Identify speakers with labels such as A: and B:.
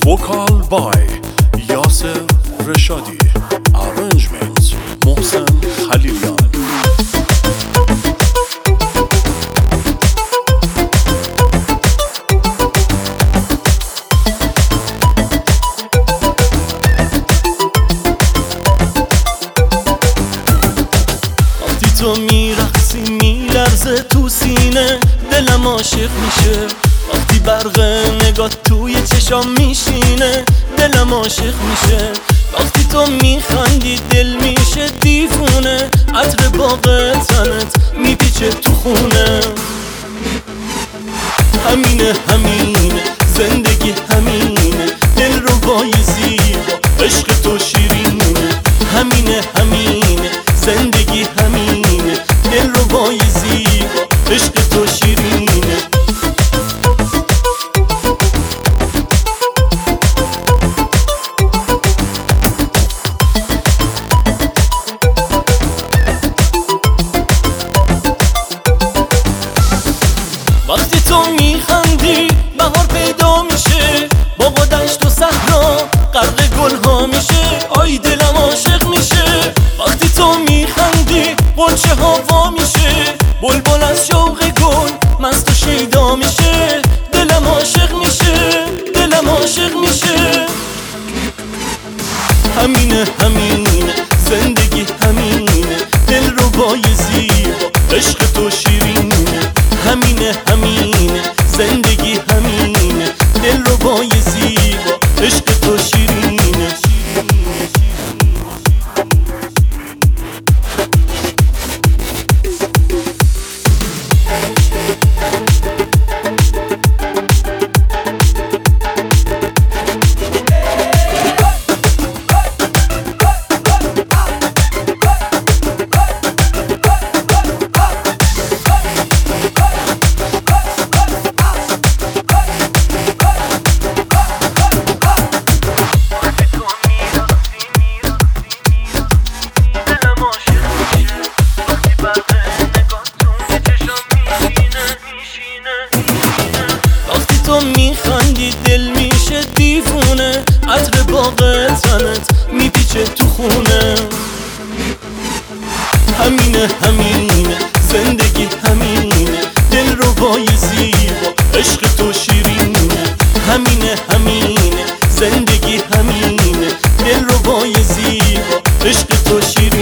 A: Vocal by Yasser Reshadi. Arrangements Mohsen Khalilian.
B: وقتی تو میرقصی میلرزه تو سینه دلم عاشق میشه. وقتی برق نگات توی چشام میشینه دلم عاشق میشه. وقتی تو میخندی دل میشه دیوونه. عطر باغ تنت میپیچه تو خونه. همینه زندگی همینه. دل رو بای زیبا عشق تو شیرینه. همینه زندگی همینه. دل رو بای زیبا عشق تو شیرینه. وقتی تو میخندی بهار پیدا میشه. باغ و دشت و صحرا غرق گلها میشه. آی دلم عاشق میشه. وقتی تو میخندی غنچه ها وا میشه. بلبل از شوق گل مست و شیدا میشه. دلم عاشق میشه. همینه زندگی همینه. دل رو بای زیبا عشق تو شیرینه. همینه زندگی همینه. دل رو بای زیبا عشق تو شیرینه. تو میخندی دل میشه دیوونه. عطر باغ تنت میپیچه تو خونه. همینه زندگی همینه. دل رو بای زیبا عشق تو شیرینه. همینه زندگی همینه. دل رو بای زیبا عشق تو شیرینه.